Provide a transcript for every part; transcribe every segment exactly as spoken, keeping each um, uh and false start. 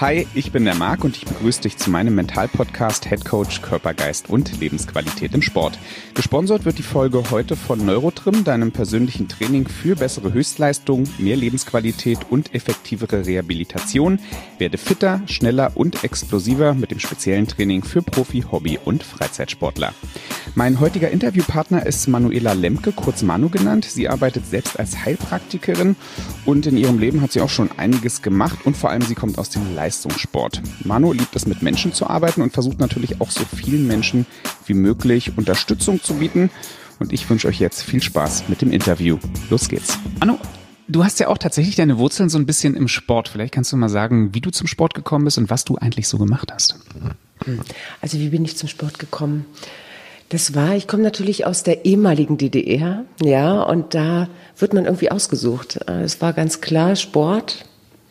Hi, ich bin der Marc und ich begrüße dich zu meinem Mental-Podcast Head Coach Körper, Geist und Lebensqualität im Sport. Gesponsert wird die Folge heute von Neurotrim, deinem persönlichen Training für bessere Höchstleistung, mehr Lebensqualität und effektivere Rehabilitation. Werde fitter, schneller und explosiver mit dem speziellen Training für Profi-, Hobby- und Freizeitsportler. Mein heutiger Interviewpartner ist Manuela Lemke, kurz Manu genannt. Sie arbeitet selbst als Heilpraktikerin und in ihrem Leben hat sie auch schon einiges gemacht und vor allem sie kommt aus dem Leistungssport. Manu liebt es, mit Menschen zu arbeiten und versucht natürlich auch so vielen Menschen wie möglich Unterstützung zu bieten. Und ich wünsche euch jetzt viel Spaß mit dem Interview. Los geht's. Manu, du hast ja auch tatsächlich deine Wurzeln so ein bisschen im Sport. Vielleicht kannst du mal sagen, wie du zum Sport gekommen bist und was du eigentlich so gemacht hast. Also wie bin ich zum Sport gekommen? Das war, ich komme natürlich aus der ehemaligen D D R, ja, und da wird man irgendwie ausgesucht. Es war ganz klar, Sport,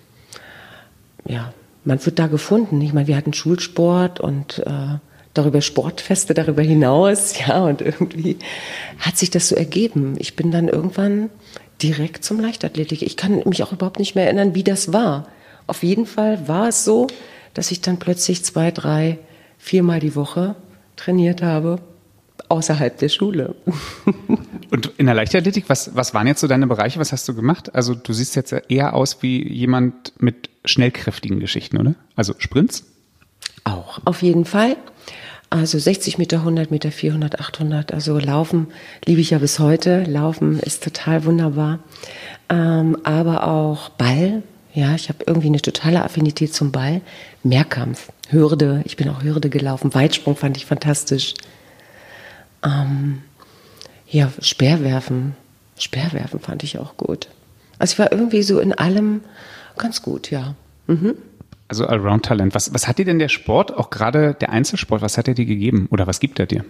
ja, man wird da gefunden. Ich meine, wir hatten Schulsport und äh, darüber Sportfeste darüber hinaus, ja, und irgendwie hat sich das so ergeben. Ich bin dann irgendwann direkt zum Leichtathletik. Ich kann mich auch überhaupt nicht mehr erinnern, wie das war. Auf jeden Fall war es so, dass ich dann plötzlich zwei, drei, viermal die Woche trainiert habe. Außerhalb der Schule. Und in der Leichtathletik, was, was waren jetzt so deine Bereiche? Was hast du gemacht? Also du siehst jetzt eher aus wie jemand mit schnellkräftigen Geschichten, oder? Also Sprints? Auch, auf jeden Fall. Also sechzig Meter, hundert Meter, vierhundert, achthundert. Also Laufen liebe ich ja bis heute. Laufen ist total wunderbar. Ähm, aber auch Ball. Ja, ich habe irgendwie eine totale Affinität zum Ball. Mehrkampf, Hürde. Ich bin auch Hürde gelaufen. Weitsprung fand ich fantastisch. Ähm, ja, Speerwerfen. Speerwerfen fand ich auch gut. Also ich war irgendwie so in allem ganz gut, ja. Mhm. Also Allround-Talent. Was, was hat dir denn der Sport, auch gerade der Einzelsport, was hat er dir gegeben oder was gibt er dir?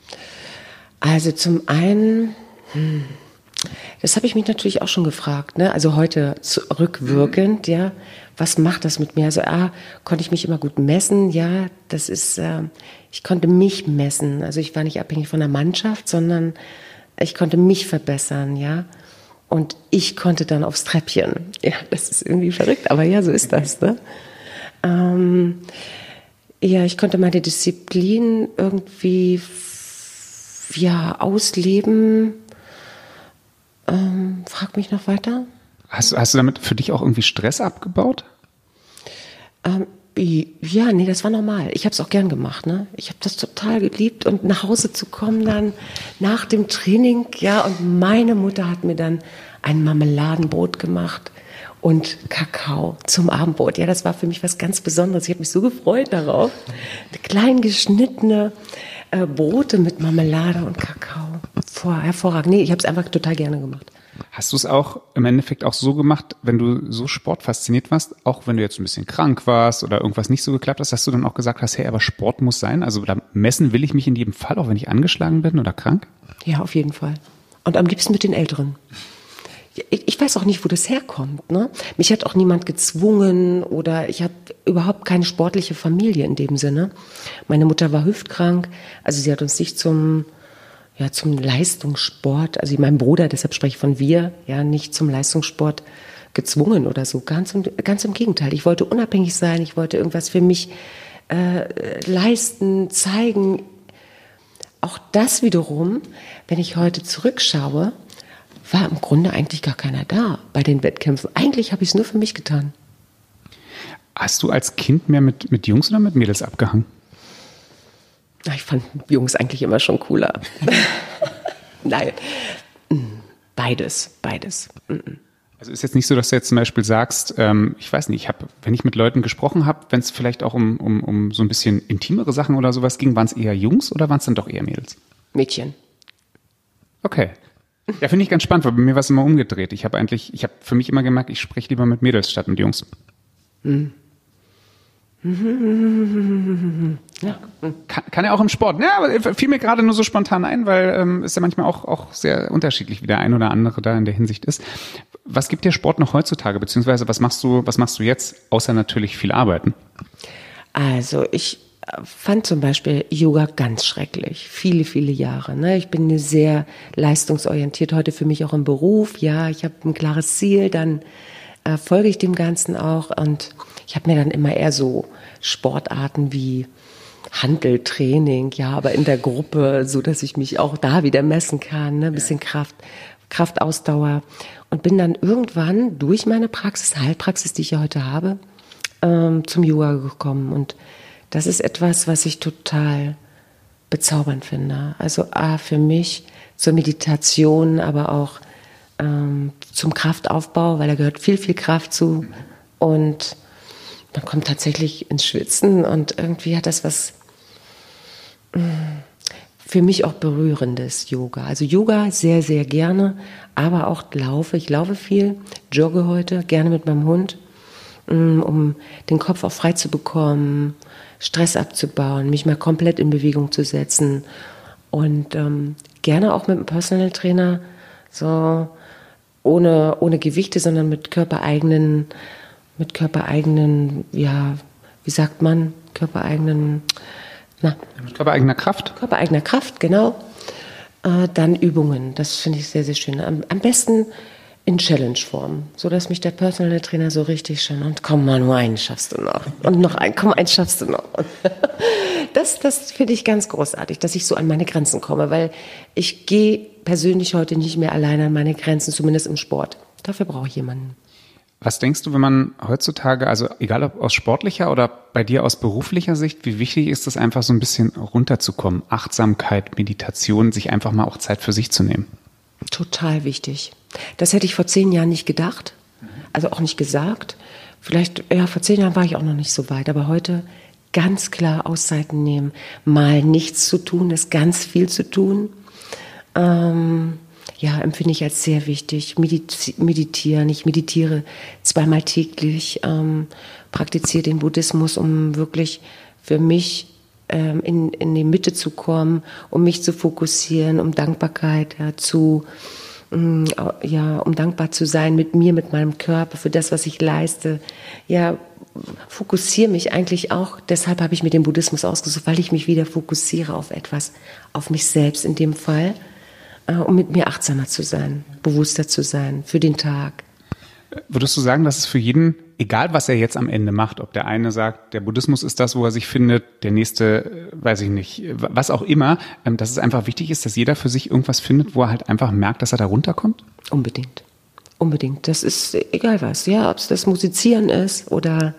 Also zum einen, hm, das habe ich mich natürlich auch schon gefragt, ne? Also heute rückwirkend, ja, was macht das mit mir? Also A, konnte ich mich immer gut messen, ja, das ist, äh, ich konnte mich messen, also ich war nicht abhängig von der Mannschaft, sondern ich konnte mich verbessern, ja, und ich konnte dann aufs Treppchen, ja, das ist irgendwie verrückt, aber ja, so ist das, ne? Ähm, ja, ich konnte meine Disziplin irgendwie, ja, ausleben. Ähm, frag mich noch weiter. Hast, hast du damit für dich auch irgendwie Stress abgebaut? Ähm, ja, nee, das war normal. Ich habe es auch gern gemacht, ne? Ich habe das total geliebt und nach Hause zu kommen dann nach dem Training, ja, und meine Mutter hat mir dann ein Marmeladenbrot gemacht und Kakao zum Abendbrot. Ja, das war für mich was ganz Besonderes. Ich habe mich so gefreut darauf. Klein geschnittene äh, Brote mit Marmelade und Kakao. Vor, hervorragend. Nee, ich habe es einfach total gerne gemacht. Hast du es auch im Endeffekt auch so gemacht, wenn du so sportfasziniert warst, auch wenn du jetzt ein bisschen krank warst oder irgendwas nicht so geklappt hast, dass du dann auch gesagt hast, hey, aber Sport muss sein? Also da messen will ich mich in jedem Fall, auch wenn ich angeschlagen bin oder krank? Ja, auf jeden Fall. Und am liebsten mit den Älteren. Ich weiß auch nicht, wo das herkommt, ne? Mich hat auch niemand gezwungen oder ich habe überhaupt keine sportliche Familie in dem Sinne. Meine Mutter war hüftkrank, also sie hat uns nicht zum, ja, zum Leistungssport, also mein Bruder, deshalb spreche ich von wir, ja, nicht zum Leistungssport gezwungen oder so. Ganz im, ganz im Gegenteil. Ich wollte unabhängig sein, ich wollte irgendwas für mich äh, leisten, zeigen. Auch das wiederum, wenn ich heute zurückschaue, war im Grunde eigentlich gar keiner da bei den Wettkämpfen. Eigentlich habe ich es nur für mich getan. Hast du als Kind mehr mit, mit Jungs oder mit Mädels abgehangen? Ich fand Jungs eigentlich immer schon cooler. Nein, beides, beides. Also ist jetzt nicht so, dass du jetzt zum Beispiel sagst, ähm, ich weiß nicht, ich habe, wenn ich mit Leuten gesprochen habe, wenn es vielleicht auch um, um, um so ein bisschen intimere Sachen oder sowas ging, waren es eher Jungs oder waren es dann doch eher Mädels? Mädchen. Okay. Ja, finde ich ganz spannend, weil bei mir war es immer umgedreht. Ich habe eigentlich, ich habe für mich immer gemerkt, ich spreche lieber mit Mädels statt mit Jungs. Mhm. Ja. Kann, kann ja auch im Sport. Ja, aber fiel mir gerade nur so spontan ein, weil ähm, ist ja manchmal auch, auch sehr unterschiedlich, wie der ein oder andere da in der Hinsicht ist. Was gibt dir Sport noch heutzutage, beziehungsweise was machst du, was machst du jetzt, außer natürlich viel Arbeiten? Also ich fand zum Beispiel Yoga ganz schrecklich, viele, viele Jahre. Ne? Ich bin sehr leistungsorientiert, heute für mich auch im Beruf. Ja, ich habe ein klares Ziel, dann äh, folge ich dem Ganzen auch. Und Ich habe mir dann immer eher so Sportarten wie Hanteltraining, ja, aber in der Gruppe, so dass ich mich auch da wieder messen kann, ne, ein bisschen Kraft, Kraftausdauer. Und bin dann irgendwann durch meine Praxis, Heilpraxis, die ich ja heute habe, ähm, zum Yoga gekommen. Und das ist etwas, was ich total bezaubernd finde. Also A, für mich zur Meditation, aber auch ähm, zum Kraftaufbau, weil da gehört viel, viel Kraft zu. Und man kommt tatsächlich ins Schwitzen und irgendwie hat das was für mich auch Berührendes, Yoga. Also Yoga sehr, sehr gerne, aber auch laufe. Ich laufe viel, jogge heute, gerne mit meinem Hund, um den Kopf auch frei zu bekommen, Stress abzubauen, mich mal komplett in Bewegung zu setzen und ähm, gerne auch mit einem Personal Trainer, so ohne, ohne Gewichte, sondern mit körpereigenen, mit körpereigenen, ja, wie sagt man, körpereigenen, na, mit körpereigener Kraft? Körpereigener Kraft, genau. Äh, dann Übungen, das finde ich sehr, sehr schön. Am, am besten in Challenge-Form, sodass mich der Personal Trainer so richtig schön, und komm mal, nur einen schaffst du noch. Und noch einen, komm, einen schaffst du noch. Das, das finde ich ganz großartig, dass ich so an meine Grenzen komme, weil ich gehe persönlich heute nicht mehr alleine an meine Grenzen, zumindest im Sport. Dafür brauche ich jemanden. Was denkst du, wenn man heutzutage, also egal ob aus sportlicher oder bei dir aus beruflicher Sicht, wie wichtig ist es einfach so ein bisschen runterzukommen? Achtsamkeit, Meditation, sich einfach mal auch Zeit für sich zu nehmen. Total wichtig. Das hätte ich vor zehn Jahren nicht gedacht, also auch nicht gesagt. Vielleicht, ja, vor zehn Jahren war ich auch noch nicht so weit, aber heute ganz klar Auszeiten nehmen. Mal nichts zu tun, ist ganz viel zu tun. Ähm, ja, empfinde ich als sehr wichtig. Medit- meditieren, ich meditiere zweimal täglich, ähm, praktiziere den Buddhismus, um wirklich für mich ähm, in, in die Mitte zu kommen, um mich zu fokussieren, um Dankbarkeit ja, zu, ähm, ja, um dankbar zu sein mit mir, mit meinem Körper, für das, was ich leiste. Ja, fokussiere mich eigentlich auch, deshalb habe ich mir den Buddhismus ausgesucht, weil ich mich wieder fokussiere auf etwas, auf mich selbst in dem Fall, um mit mir achtsamer zu sein, bewusster zu sein für den Tag. Würdest du sagen, dass es für jeden, egal was er jetzt am Ende macht, ob der eine sagt, der Buddhismus ist das, wo er sich findet, der nächste, weiß ich nicht, was auch immer, dass es einfach wichtig ist, dass jeder für sich irgendwas findet, wo er halt einfach merkt, dass er da runterkommt? Unbedingt. Unbedingt. Das ist egal was, ja, ob es das Musizieren ist oder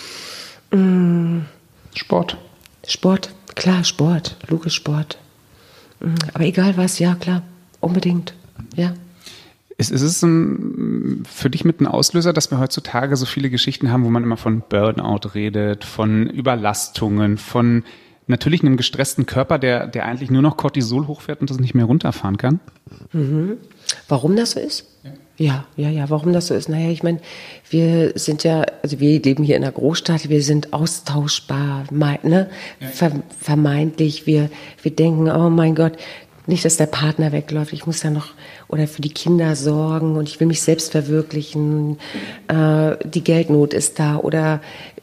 mh, Sport. Sport, klar, Sport, logisch Sport. Mh, aber egal was, ja, klar. Unbedingt, ja. Ist, ist es ein, für dich mit ein Auslöser, dass wir heutzutage so viele Geschichten haben, wo man immer von Burnout redet, von Überlastungen, von natürlich einem gestressten Körper, der, der eigentlich nur noch Cortisol hochfährt und das nicht mehr runterfahren kann? Mhm. Warum das so ist? Ja. Ja, ja, ja, warum das so ist? Naja, ich meine, wir sind ja, also wir leben hier in einer Großstadt, wir sind austauschbar, ne? Ja. Ver, vermeintlich, wir, wir denken, oh mein Gott, nicht, dass der Partner wegläuft, ich muss ja noch oder für die Kinder sorgen und ich will mich selbst verwirklichen, äh, die Geldnot ist da oder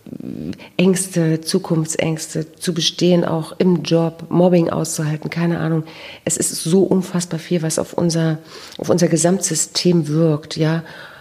Ängste, Zukunftsängste zu bestehen, auch im Job, Mobbing auszuhalten, keine Ahnung. Es ist so unfassbar viel, was auf unser, auf unser Gesamtsystem wirkt, ja.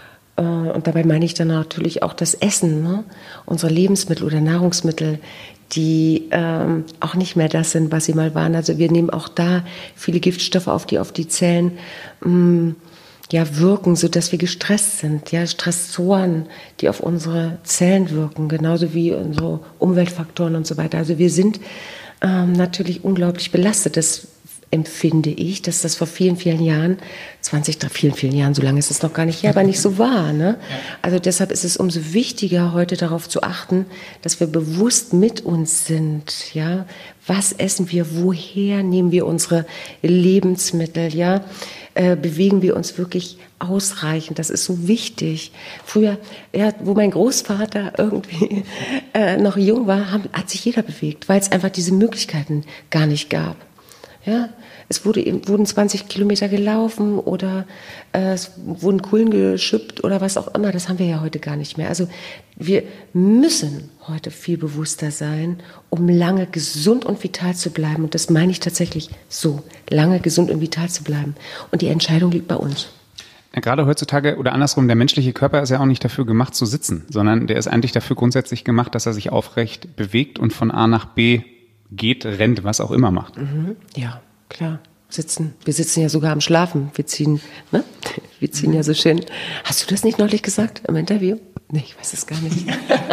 Und dabei meine ich dann natürlich auch das Essen, ne? Unsere Lebensmittel oder Nahrungsmittel, die ähm, auch nicht mehr das sind, was sie mal waren. Also wir nehmen auch da viele Giftstoffe auf, die auf die Zellen ähm, ja, wirken, sodass wir gestresst sind. Ja, Stressoren, die auf unsere Zellen wirken, genauso wie unsere Umweltfaktoren und so weiter. Also wir sind ähm, natürlich unglaublich belastet. Das empfinde ich, dass das vor vielen, vielen Jahren, zwanzig, vielen, vielen Jahren, so lange ist es noch gar nicht her, aber nicht so war. Ne? Also deshalb ist es umso wichtiger, heute darauf zu achten, dass wir bewusst mit uns sind. Ja, was essen wir? Woher nehmen wir unsere Lebensmittel? Ja, äh, bewegen wir uns wirklich ausreichend? Das ist so wichtig. Früher, ja, wo mein Großvater irgendwie äh, noch jung war, haben, hat sich jeder bewegt, weil es einfach diese Möglichkeiten gar nicht gab. Ja, es wurde eben, wurden zwanzig Kilometer gelaufen oder äh, es wurden Kohlen geschippt oder was auch immer. Das haben wir ja heute gar nicht mehr. Also wir müssen heute viel bewusster sein, um lange gesund und vital zu bleiben. Und das meine ich tatsächlich so, lange gesund und vital zu bleiben. Und die Entscheidung liegt bei uns. Ja, gerade heutzutage oder andersrum, der menschliche Körper ist ja auch nicht dafür gemacht zu sitzen, sondern der ist eigentlich dafür grundsätzlich gemacht, dass er sich aufrecht bewegt und von A nach B geht, rennt, was auch immer macht. Mhm. Ja, klar. Sitzen. Wir sitzen ja sogar am Schlafen. Wir ziehen, ne? Wir ziehen ja so schön. Hast du das nicht neulich gesagt im Interview? Nee, ich weiß es gar nicht.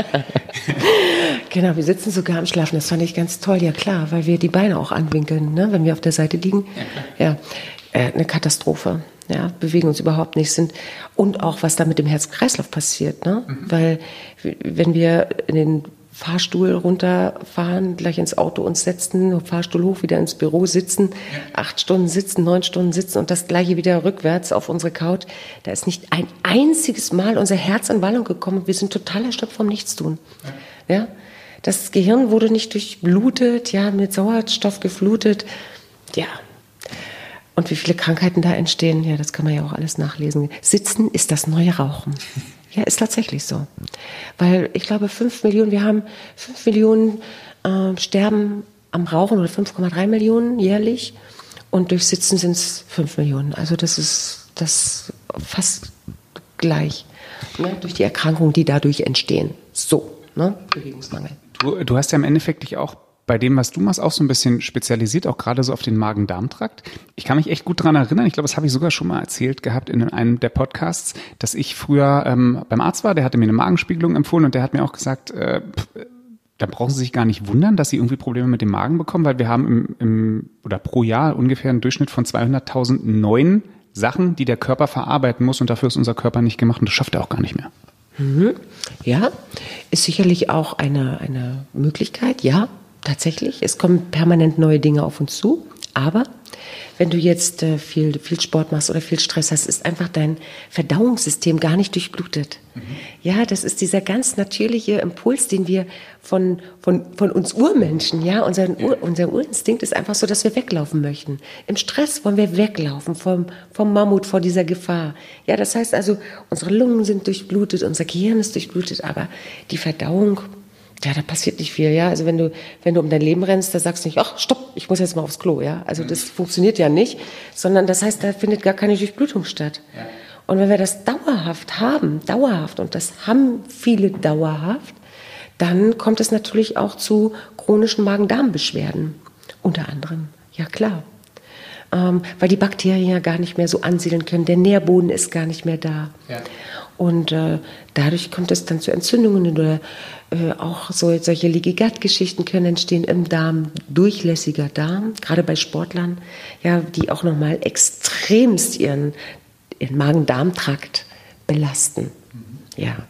Genau, wir sitzen sogar am Schlafen. Das fand ich ganz toll. Ja klar, weil wir die Beine auch anwinkeln, ne? Wenn wir auf der Seite liegen. Ja, ja. Äh, eine Katastrophe. Ja, bewegen uns überhaupt nicht. Sind, und auch, was da mit dem Herz-Kreislauf passiert. Ne? Mhm. Weil wenn wir in den Fahrstuhl runterfahren, gleich ins Auto uns setzen, Fahrstuhl hoch, wieder ins Büro sitzen, ja. acht Stunden sitzen, neun Stunden sitzen und das gleiche wieder rückwärts auf unsere Couch. Da ist nicht ein einziges Mal unser Herz in Wallung gekommen. Wir sind total erschöpft vom Nichtstun. Ja. Ja? Das Gehirn wurde nicht durchblutet, ja, mit Sauerstoff geflutet. Ja. Und wie viele Krankheiten da entstehen, ja, das kann man ja auch alles nachlesen. Sitzen ist das neue Rauchen. Ja, ist tatsächlich so. Weil ich glaube, fünf Millionen, wir haben fünf Millionen äh, sterben am Rauchen oder fünf Komma drei Millionen jährlich und durch Sitzen sind es fünf Millionen. Also das ist das fast gleich, ne, durch die Erkrankungen, die dadurch entstehen. So, ne, Bewegungsmangel. Du, du hast ja im Endeffekt dich auch bei dem, was du machst, auch so ein bisschen spezialisiert, auch gerade so auf den Magen-Darm-Trakt. Ich kann mich echt gut dran erinnern, ich glaube, das habe ich sogar schon mal erzählt gehabt in einem der Podcasts, dass ich früher ähm, beim Arzt war, der hatte mir eine Magenspiegelung empfohlen und der hat mir auch gesagt, äh, da brauchen Sie sich gar nicht wundern, dass Sie irgendwie Probleme mit dem Magen bekommen, weil wir haben im, im oder pro Jahr ungefähr einen Durchschnitt von zweihunderttausend neuen Sachen, die der Körper verarbeiten muss und dafür ist unser Körper nicht gemacht und das schafft er auch gar nicht mehr. Mhm. Ja, ist sicherlich auch eine, eine Möglichkeit, ja. Tatsächlich, es kommen permanent neue Dinge auf uns zu, aber wenn du jetzt äh, viel, viel Sport machst oder viel Stress hast, ist einfach dein Verdauungssystem gar nicht durchblutet. Mhm. Ja, das ist dieser ganz natürliche Impuls, den wir von, von, von uns Urmenschen, ja, unser, Ur, unser Urinstinkt ist einfach so, dass wir weglaufen möchten. Im Stress wollen wir weglaufen vom, vom Mammut, vor dieser Gefahr. Ja, das heißt also, unsere Lungen sind durchblutet, unser Gehirn ist durchblutet, aber die Verdauung, ja, da passiert nicht viel, ja. Also wenn du, wenn du um dein Leben rennst, da sagst du nicht, ach, stopp, ich muss jetzt mal aufs Klo, ja. Also das funktioniert ja nicht, sondern das heißt, da findet gar keine Durchblutung statt. Ja. Und wenn wir das dauerhaft haben, dauerhaft, und das haben viele dauerhaft, dann kommt es natürlich auch zu chronischen Magen-Darm-Beschwerden. Unter anderem, ja klar. Ähm, weil die Bakterien ja gar nicht mehr so ansiedeln können, der Nährboden ist gar nicht mehr da. Ja. Und äh, dadurch kommt es dann zu Entzündungen oder äh, auch so, solche Leaky-Gut-Geschichten können entstehen im Darm, durchlässiger Darm, gerade bei Sportlern, ja, die auch nochmal extremst ihren, ihren Magen-Darm-Trakt belasten. Mhm. Ja.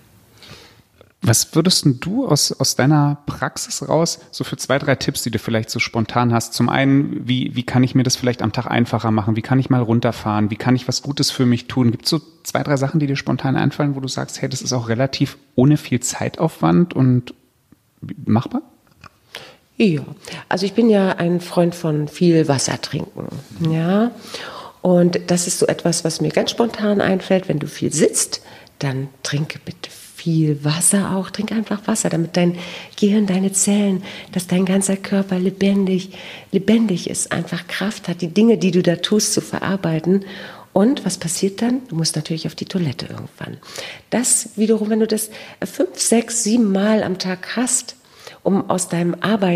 Was würdest denn du aus, aus deiner Praxis raus, so für zwei, drei Tipps, die du vielleicht so spontan hast? Zum einen, wie, wie kann ich mir das vielleicht am Tag einfacher machen? Wie kann ich mal runterfahren? Wie kann ich was Gutes für mich tun? Gibt es so zwei, drei Sachen, die dir spontan einfallen, wo du sagst, hey, das ist auch relativ ohne viel Zeitaufwand und machbar? Ja, also ich bin ja ein Freund von viel Wasser trinken, ja. Und das ist so etwas, was mir ganz spontan einfällt. Wenn du viel sitzt, dann trinke bitte viel Wasser auch. Trink einfach Wasser, damit dein Gehirn, deine Zellen, dass dein ganzer Körper lebendig, lebendig ist, einfach Kraft hat, die Dinge, die du da tust, zu verarbeiten. Und was passiert dann? Du musst natürlich auf die Toilette irgendwann. Das wiederum, wenn du das fünf, sechs, sieben Mal am Tag hast, um aus deinem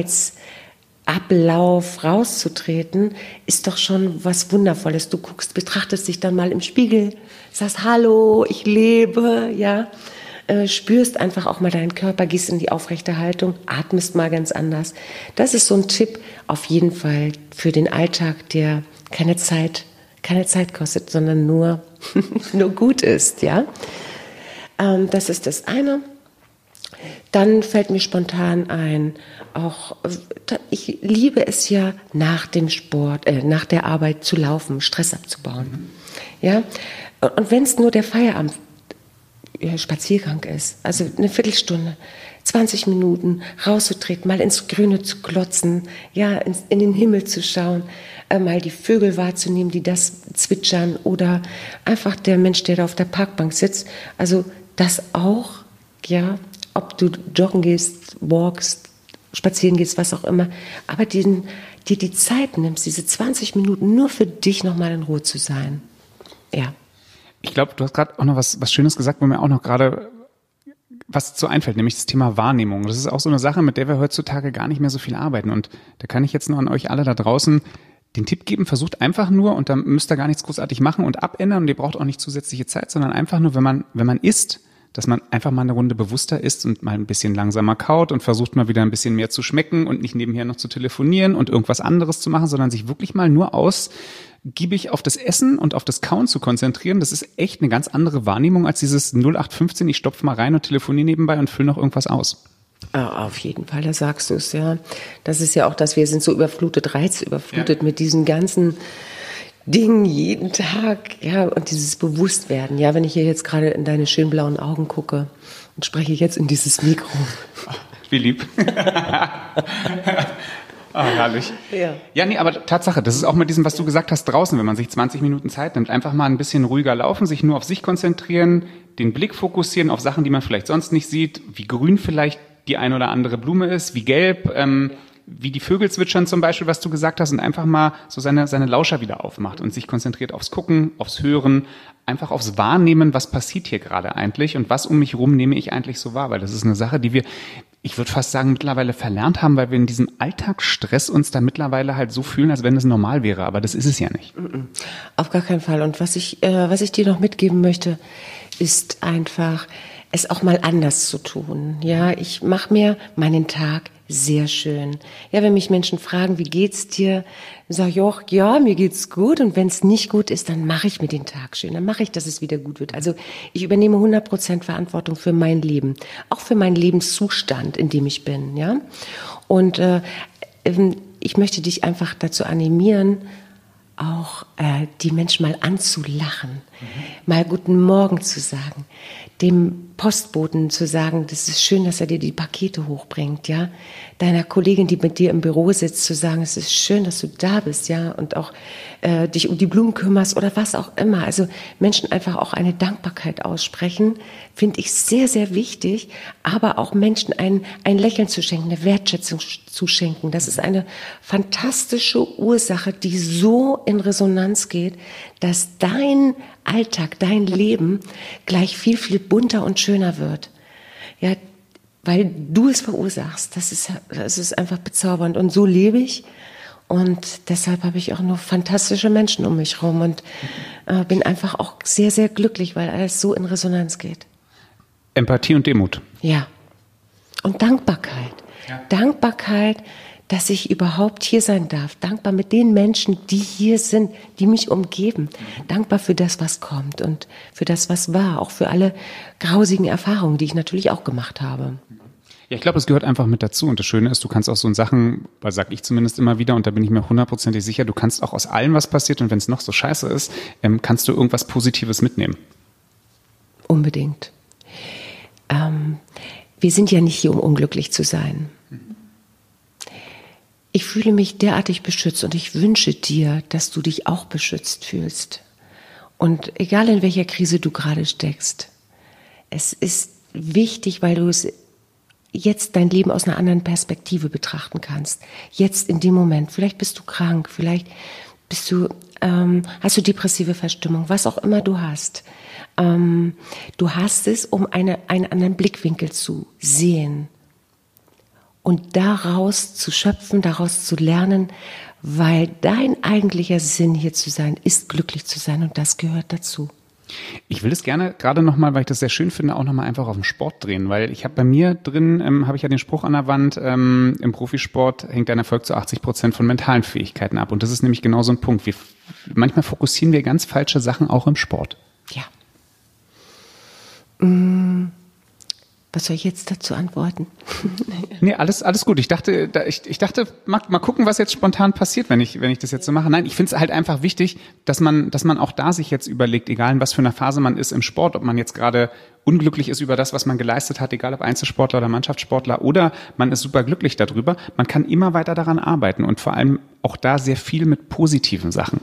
Arbeitsablauf rauszutreten, ist doch schon was Wundervolles. Du guckst, betrachtest dich dann mal im Spiegel, sagst, hallo, ich lebe, ja. Äh, spürst einfach auch mal deinen Körper, gehst in die aufrechte Haltung, atmest mal ganz anders. Das ist so ein Tipp auf jeden Fall für den Alltag, der keine Zeit, keine Zeit kostet, sondern nur, nur gut ist, ja. Ähm, das ist das eine. Dann fällt mir spontan ein, auch, ich liebe es ja nach dem Sport, äh, nach der Arbeit zu laufen, Stress abzubauen. Ja? Und wenn es nur der Feierabend Spaziergang ist, also eine Viertelstunde, zwanzig Minuten rauszutreten, mal ins Grüne zu klotzen, ja, in, in den Himmel zu schauen, äh, mal die Vögel wahrzunehmen, die das zwitschern oder einfach der Mensch, der da auf der Parkbank sitzt. Also das auch, ja, ob du joggen gehst, walkst, spazieren gehst, was auch immer, aber diesen, dir die Zeit nimmst, diese zwanzig Minuten nur für dich nochmal in Ruhe zu sein. Ja. Ich glaube, du hast gerade auch noch was, was Schönes gesagt, wo mir auch noch gerade was zu einfällt, nämlich das Thema Wahrnehmung. Das ist auch so eine Sache, mit der wir heutzutage gar nicht mehr so viel arbeiten. Und da kann ich jetzt nur an euch alle da draußen den Tipp geben, versucht einfach nur, und dann müsst ihr gar nichts großartig machen und abändern und ihr braucht auch nicht zusätzliche Zeit, sondern einfach nur, wenn man, wenn man isst, dass man einfach mal eine Runde bewusster isst und mal ein bisschen langsamer kaut und versucht mal wieder ein bisschen mehr zu schmecken und nicht nebenher noch zu telefonieren und irgendwas anderes zu machen, sondern sich wirklich mal nur ausgiebig auf das Essen und auf das Kauen zu konzentrieren. Das ist echt eine ganz andere Wahrnehmung als dieses null acht fünfzehn, ich stopfe mal rein und telefoniere nebenbei und fülle noch irgendwas aus. Auf jeden Fall, da sagst du es, ja. Das ist ja auch das, wir sind so überflutet, reizüberflutet ja. mit diesen ganzen Dingen jeden Tag, ja, und dieses Bewusstwerden, ja, wenn ich hier jetzt gerade in deine schönen blauen Augen gucke und spreche jetzt in dieses Mikro. Wie lieb. Ah, herrlich. Ja. ja, nee, aber Tatsache, das ist auch mit diesem, was du gesagt hast, draußen, wenn man sich zwanzig Minuten Zeit nimmt, einfach mal ein bisschen ruhiger laufen, sich nur auf sich konzentrieren, den Blick fokussieren auf Sachen, die man vielleicht sonst nicht sieht, wie grün vielleicht die ein oder andere Blume ist, wie gelb, ähm, wie die Vögel zwitschern zum Beispiel, was du gesagt hast, und einfach mal so seine, seine Lauscher wieder aufmacht und sich konzentriert aufs Gucken, aufs Hören, einfach aufs Wahrnehmen, was passiert hier gerade eigentlich und was um mich rum nehme ich eigentlich so wahr, weil das ist eine Sache, die wir, ich würde fast sagen, mittlerweile verlernt haben, weil wir in diesem Alltagsstress uns da mittlerweile halt so fühlen, als wenn es normal wäre, aber das ist es ja nicht. Auf gar keinen Fall. Und was ich, äh, was ich dir noch mitgeben möchte, ist einfach, es auch mal anders zu tun. Ja, ich mache mir meinen Tag sehr schön. Ja, wenn mich Menschen fragen, wie geht's dir, sage ich auch, ja, mir geht's gut. Und wenn es nicht gut ist, dann mache ich mir den Tag schön. Dann mache ich, dass es wieder gut wird. Also ich übernehme hundert Prozent Verantwortung für mein Leben, auch für meinen Lebenszustand, in dem ich bin. Ja, und äh, ich möchte dich einfach dazu animieren, auch äh, die Menschen mal anzulachen, mhm. mal guten Morgen zu sagen, dem Postboten zu sagen, das ist schön, dass er dir die Pakete hochbringt, ja, deiner Kollegin, die mit dir im Büro sitzt, zu sagen, es ist schön, dass du da bist, ja, und auch äh, dich um die Blumen kümmerst oder was auch immer. Also Menschen einfach auch eine Dankbarkeit aussprechen, finde ich sehr, sehr wichtig, aber auch Menschen ein, ein Lächeln zu schenken, eine Wertschätzung zu schenken. Das ist eine fantastische Ursache, die so in Resonanz geht, dass dein Alltag, dein Leben gleich viel, viel bunter und schöner wird. Ja, weil du es verursachst. Das ist, das ist einfach bezaubernd. Und so lebe ich. Und deshalb habe ich auch nur fantastische Menschen um mich herum und äh, bin einfach auch sehr, sehr glücklich, weil alles so in Resonanz geht. Empathie und Demut. Ja. Und Dankbarkeit. Ja. Dankbarkeit, dass ich überhaupt hier sein darf. Dankbar mit den Menschen, die hier sind, die mich umgeben. Dankbar für das, was kommt und für das, was war. Auch für alle grausigen Erfahrungen, die ich natürlich auch gemacht habe. Ja, ich glaube, es gehört einfach mit dazu. Und das Schöne ist, du kannst auch so Sachen, weil sag ich zumindest immer wieder, und da bin ich mir hundertprozentig sicher, du kannst auch aus allem, was passiert, und wenn es noch so scheiße ist, ähm, kannst du irgendwas Positives mitnehmen. Unbedingt. Ähm, wir sind ja nicht hier, um unglücklich zu sein. Ich fühle mich derartig beschützt und ich wünsche dir, dass du dich auch beschützt fühlst. Und egal in welcher Krise du gerade steckst, es ist wichtig, weil du es jetzt dein Leben aus einer anderen Perspektive betrachten kannst. Jetzt in dem Moment. Vielleicht bist du krank, vielleicht bist du, ähm, hast du depressive Verstimmung, was auch immer du hast. Ähm, du hast es, um eine, einen anderen Blickwinkel zu sehen. Und daraus zu schöpfen, daraus zu lernen, weil dein eigentlicher Sinn hier zu sein, ist glücklich zu sein und das gehört dazu. Ich will es gerne gerade nochmal, weil ich das sehr schön finde, auch nochmal einfach auf den Sport drehen, weil ich habe bei mir drin, ähm, habe ich ja den Spruch an der Wand, ähm, im Profisport hängt dein Erfolg zu achtzig Prozent von mentalen Fähigkeiten ab und das ist nämlich genau so ein Punkt. Wir, manchmal fokussieren wir ganz falsche Sachen auch im Sport. Ja. Mmh. Was soll ich jetzt dazu antworten? Nee, alles, alles gut. Ich dachte, ich, ich dachte, mal, mal gucken, was jetzt spontan passiert, wenn ich, wenn ich das jetzt so mache. Nein, ich finde es halt einfach wichtig, dass man, dass man auch da sich jetzt überlegt, egal in was für einer Phase man ist im Sport, ob man jetzt gerade unglücklich ist über das, was man geleistet hat, egal ob Einzelsportler oder Mannschaftssportler, oder man ist super glücklich darüber. Man kann immer weiter daran arbeiten und vor allem auch da sehr viel mit positiven Sachen.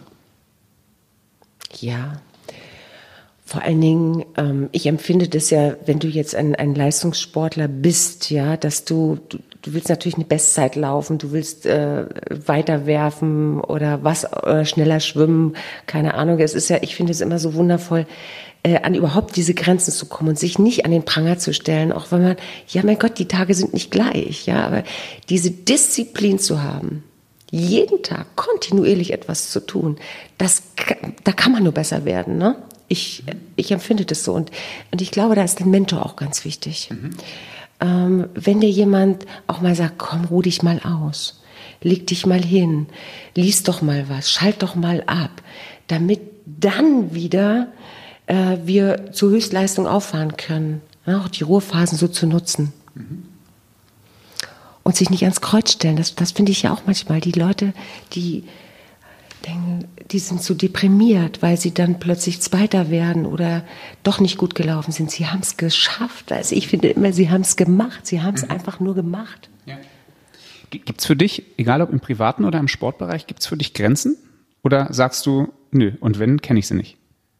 Ja. Vor allen Dingen, ähm, ich empfinde das ja, wenn du jetzt ein, ein Leistungssportler bist, ja, dass du, du, du willst natürlich eine Bestzeit laufen, du willst äh, weiterwerfen oder was, oder schneller schwimmen, keine Ahnung. Es ist ja, ich finde es immer so wundervoll, äh, an überhaupt diese Grenzen zu kommen und sich nicht an den Pranger zu stellen, auch wenn man, ja mein Gott, die Tage sind nicht gleich, ja, aber diese Disziplin zu haben, jeden Tag kontinuierlich etwas zu tun, das, da kann man nur besser werden, ne? Ich, ich empfinde das so und, und ich glaube, da ist ein Mentor auch ganz wichtig. Mhm. Ähm, wenn dir jemand auch mal sagt, komm, ruh dich mal aus, leg dich mal hin, lies doch mal was, schalt doch mal ab, damit dann wieder äh, wir zur Höchstleistung auffahren können, ja, auch die Ruhephasen so zu nutzen. Mhm. Und sich nicht ans Kreuz stellen, das, das finde ich ja auch manchmal, die Leute, die denken, die sind so deprimiert, weil sie dann plötzlich Zweiter werden oder doch nicht gut gelaufen sind. Sie haben es geschafft. Also ich finde immer, sie haben es gemacht. Sie haben es mhm. einfach nur gemacht. Ja. Gibt es für dich, egal ob im privaten oder im Sportbereich, gibt es für dich Grenzen? Oder sagst du, nö, und wenn, kenne ich sie nicht?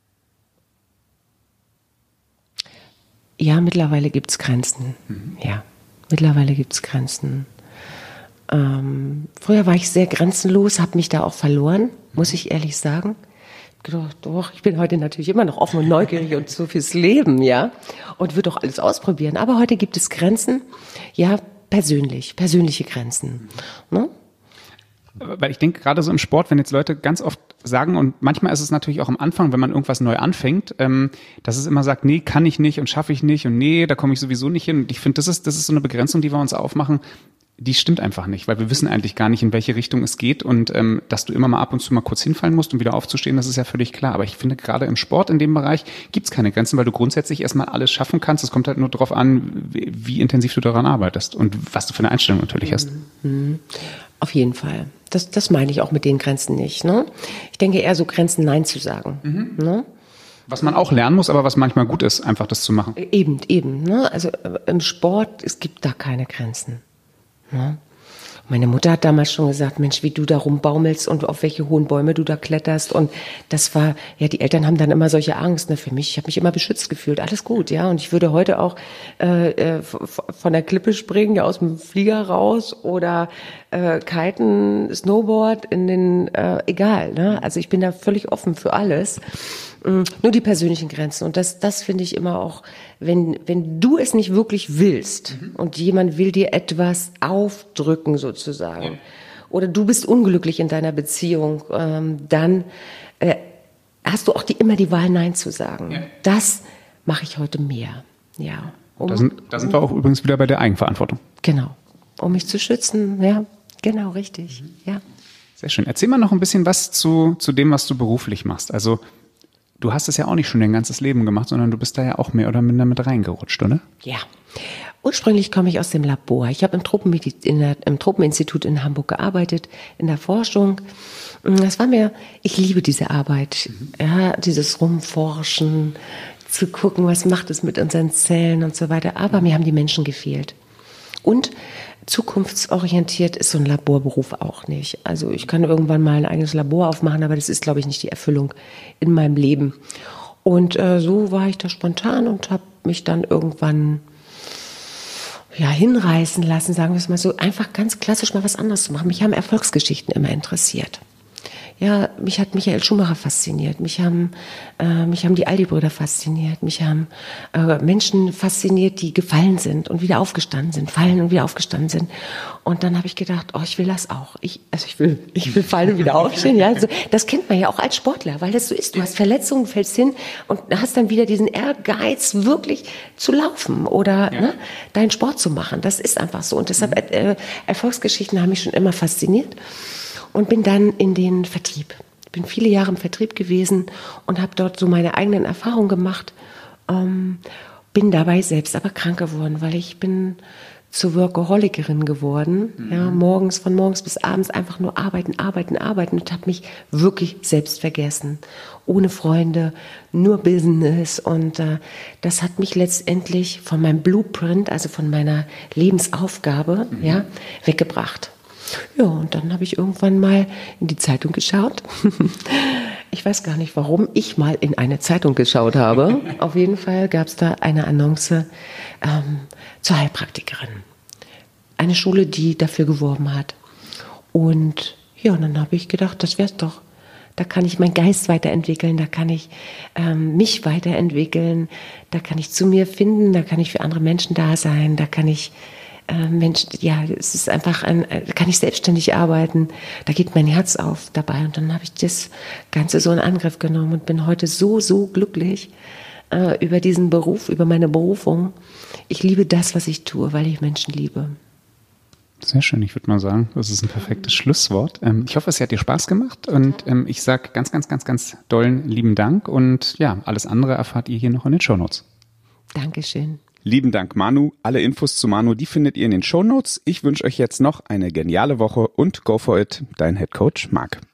Ja, mittlerweile gibt es Grenzen. Mhm. Ja, mittlerweile gibt es Grenzen. Ähm, früher war ich sehr grenzenlos, habe mich da auch verloren, muss ich ehrlich sagen. Gedacht, doch, ich bin heute natürlich immer noch offen und neugierig und so fürs Leben, ja, und würde auch alles ausprobieren. Aber heute gibt es Grenzen, ja, persönlich, persönliche Grenzen. Ne? Weil ich denke, gerade so im Sport, wenn jetzt Leute ganz oft sagen, und manchmal ist es natürlich auch am Anfang, wenn man irgendwas neu anfängt, ähm, dass es immer sagt, nee, kann ich nicht und schaffe ich nicht und nee, da komme ich sowieso nicht hin. Und ich finde, das ist, das ist so eine Begrenzung, die wir uns aufmachen, die stimmt einfach nicht, weil wir wissen eigentlich gar nicht, in welche Richtung es geht und ähm, dass du immer mal ab und zu mal kurz hinfallen musst, um wieder aufzustehen, das ist ja völlig klar. Aber ich finde, gerade im Sport in dem Bereich gibt's keine Grenzen, weil du grundsätzlich erstmal alles schaffen kannst. Es kommt halt nur darauf an, wie, wie intensiv du daran arbeitest und was du für eine Einstellung natürlich hast. Mhm. Auf jeden Fall. Das, das meine ich auch mit den Grenzen nicht. Ne? Ich denke eher so Grenzen Nein zu sagen. Mhm. Ne? Was man auch lernen muss, aber was manchmal gut ist, einfach das zu machen. Eben, eben. Ne? Also im Sport, es gibt da keine Grenzen. Ja. Meine Mutter hat damals schon gesagt, Mensch, wie du da rumbaumelst und auf welche hohen Bäume du da kletterst. Und das war, ja, die Eltern haben dann immer solche Angst. Ne? Für mich, ich habe mich immer beschützt gefühlt. Alles gut, ja. Und ich würde heute auch äh, äh, von der Klippe springen, ja, aus dem Flieger raus oder äh, kiten, Snowboard in den, äh, egal. Ne? Also ich bin da völlig offen für alles. Nur die persönlichen Grenzen. Und das, das finde ich immer auch, wenn, wenn du es nicht wirklich willst mhm. und jemand will dir etwas aufdrücken sozusagen ja. oder du bist unglücklich in deiner Beziehung, ähm, dann äh, hast du auch die, immer die Wahl, Nein zu sagen. Ja. Das mache ich heute mehr. Ja. Um, da sind, da sind wir auch übrigens wieder bei der Eigenverantwortung. Genau. Um mich zu schützen. Ja, genau, richtig. Mhm. Ja. Sehr schön. Erzähl mal noch ein bisschen was zu, zu dem, was du beruflich machst. Also du hast es ja auch nicht schon dein ganzes Leben gemacht, sondern du bist da ja auch mehr oder minder mit reingerutscht, oder? Ja. Ursprünglich komme ich aus dem Labor. Ich habe im, Tropenmediz- in der, im Tropeninstitut in Hamburg gearbeitet, in der Forschung. Das war mir, ich liebe diese Arbeit. Mhm. Ja, dieses Rumforschen, zu gucken, was macht es mit unseren Zellen und so weiter. Aber mir haben die Menschen gefehlt. Und zukunftsorientiert ist so ein Laborberuf auch nicht. Also ich kann irgendwann mal ein eigenes Labor aufmachen, aber das ist, glaube ich, nicht die Erfüllung in meinem Leben. Und äh, so war ich da spontan und habe mich dann irgendwann ja hinreißen lassen, sagen wir es mal so, einfach ganz klassisch mal was anderes zu machen. Mich haben Erfolgsgeschichten immer interessiert. Ja, mich hat Michael Schumacher fasziniert, mich haben, äh, mich haben die Aldi-Brüder fasziniert, mich haben äh, Menschen fasziniert, die gefallen sind und wieder aufgestanden sind, fallen und wieder aufgestanden sind. Und dann habe ich gedacht, oh, ich will das auch. Ich, also ich will, ich will fallen und wieder aufstehen. Ja, also das kennt man ja auch als Sportler, weil das so ist. Du hast Verletzungen, fällst hin und hast dann wieder diesen Ehrgeiz, wirklich zu laufen oder ja. ne, deinen Sport zu machen. Das ist einfach so. Und deshalb äh, Erfolgsgeschichten haben mich schon immer fasziniert. Und bin dann in den Vertrieb. Ich bin viele Jahre im Vertrieb gewesen und habe dort so meine eigenen Erfahrungen gemacht. Ähm, bin dabei selbst aber krank geworden, weil ich bin zur Workaholikerin geworden. Mhm. Ja, morgens, von morgens bis abends einfach nur arbeiten, arbeiten, arbeiten und habe mich wirklich selbst vergessen. Ohne Freunde, nur Business. Und äh, das hat mich letztendlich von meinem Blueprint, also von meiner Lebensaufgabe, mhm. ja, weggebracht. Ja, und dann habe ich irgendwann mal in die Zeitung geschaut. Ich weiß gar nicht, warum ich mal in eine Zeitung geschaut habe. Auf jeden Fall gab es da eine Annonce ähm, zur Heilpraktikerin. eine Schule, die dafür geworben hat. Und ja, und dann habe ich gedacht, das wär's doch. Da kann ich meinen Geist weiterentwickeln, da kann ich ähm, mich weiterentwickeln, da kann ich zu mir finden, da kann ich für andere Menschen da sein, da kann ich äh, Menschen, ja, es ist einfach ein, da kann ich selbstständig arbeiten, da geht mein Herz auf dabei. Und dann habe ich das Ganze so in Angriff genommen und bin heute so, so glücklich äh, über diesen Beruf, über meine Berufung. Ich liebe das, was ich tue, weil ich Menschen liebe. Sehr schön, ich würde mal sagen, das ist ein perfektes Schlusswort. Ähm, ich hoffe, es hat dir Spaß gemacht und ähm, ich sage ganz, ganz, ganz, ganz dollen lieben Dank und ja, alles andere erfahrt ihr hier noch in den Shownotes. Dankeschön. Lieben Dank, Manu. Alle Infos zu Manu, die findet ihr in den Shownotes. Ich wünsche euch jetzt noch eine geniale Woche und go for it, dein Headcoach Marc.